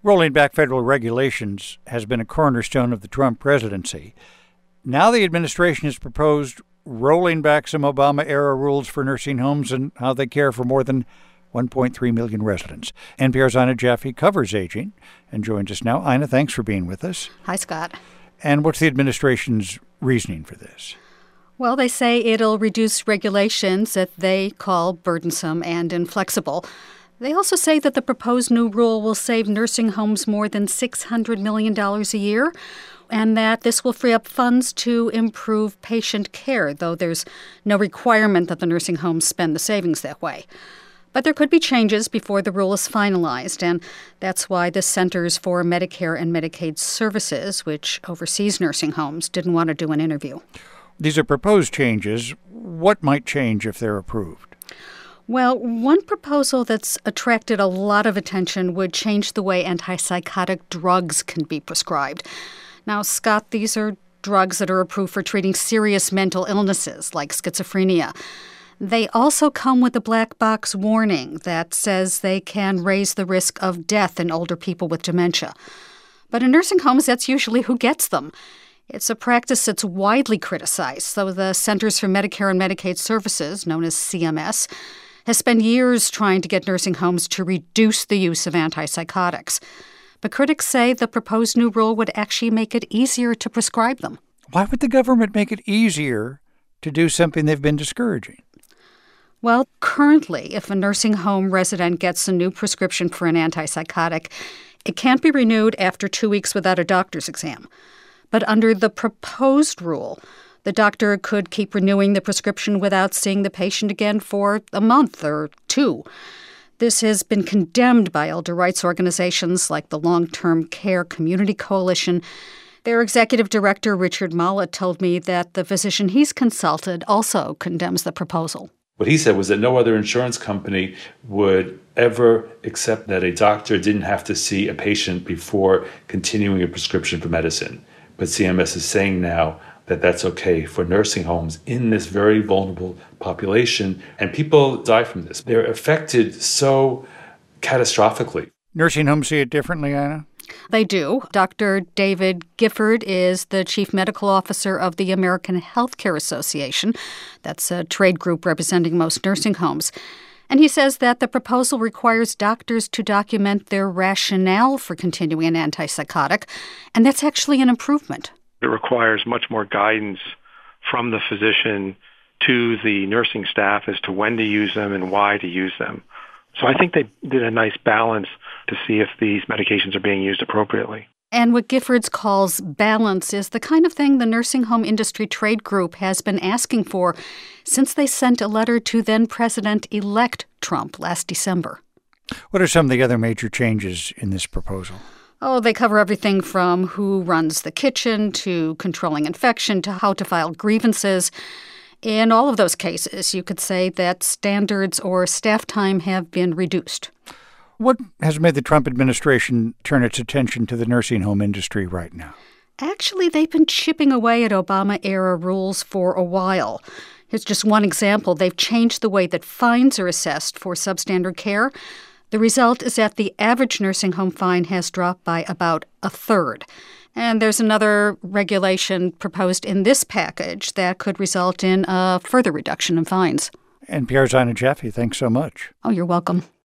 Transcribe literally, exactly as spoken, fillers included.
Rolling back federal regulations has been a cornerstone of the Trump presidency. Now the administration has proposed rolling back some Obama-era rules for nursing homes and how they care for more than one point three million residents. N P R's Ina Jaffe covers aging and joins us now. Ina, thanks for being with us. Hi, Scott. And what's the administration's reasoning for this? Well, they say it'll reduce regulations that they call burdensome and inflexible. They also say that the proposed new rule will save nursing homes more than six hundred million dollars a year, and that this will free up funds to improve patient care, though there's no requirement that the nursing homes spend the savings that way. But there could be changes before the rule is finalized, and that's why the Centers for Medicare and Medicaid Services, which oversees nursing homes, didn't want to do an interview. These are proposed changes. What might change if they're approved? Well, one proposal that's attracted a lot of attention would change the way antipsychotic drugs can be prescribed. Now, Scott, these are drugs that are approved for treating serious mental illnesses like schizophrenia. They also come with a black box warning that says they can raise the risk of death in older people with dementia. But in nursing homes, that's usually who gets them. It's a practice that's widely criticized. So the Centers for Medicare and Medicaid Services, known as C M S, has spent years trying to get nursing homes to reduce the use of antipsychotics. But critics say the proposed new rule would actually make it easier to prescribe them. Why would the government make it easier to do something they've been discouraging? Well, currently, if a nursing home resident gets a new prescription for an antipsychotic, it can't be renewed after two weeks without a doctor's exam. But under the proposed rule, the doctor could keep renewing the prescription without seeing the patient again for a month or two. This has been condemned by elder rights organizations like the Long-Term Care Community Coalition. Their executive director, Richard Mala, told me that the physician he's consulted also condemns the proposal. What he said was that no other insurance company would ever accept that a doctor didn't have to see a patient before continuing a prescription for medicine. But C M S is saying now that that's okay for nursing homes in this very vulnerable population. And people die from this. They're affected so catastrophically. Nursing homes see it differently, Ina? They do. Doctor David Gifford is the chief medical officer of the American Healthcare Association. That's a trade group representing most nursing homes. And he says that the proposal requires doctors to document their rationale for continuing an antipsychotic, and that's actually an improvement. It requires much more guidance from the physician to the nursing staff as to when to use them and why to use them. So I think they did a nice balance to see if these medications are being used appropriately. And what Giffords calls balance is the kind of thing the nursing home industry trade group has been asking for since they sent a letter to then-President-elect Trump last December. What are some of the other major changes in this proposal? Oh, they cover everything from who runs the kitchen to controlling infection to how to file grievances. In all of those cases, you could say that standards or staff time have been reduced. What has made the Trump administration turn its attention to the nursing home industry right now? Actually, they've been chipping away at Obama-era rules for a while. Here's just one example. They've changed the way that fines are assessed for substandard care. The result is that the average nursing home fine has dropped by about a third. And there's another regulation proposed in this package that could result in a further reduction in fines. N P R's Ina Jaffe, thanks so much. Oh, you're welcome.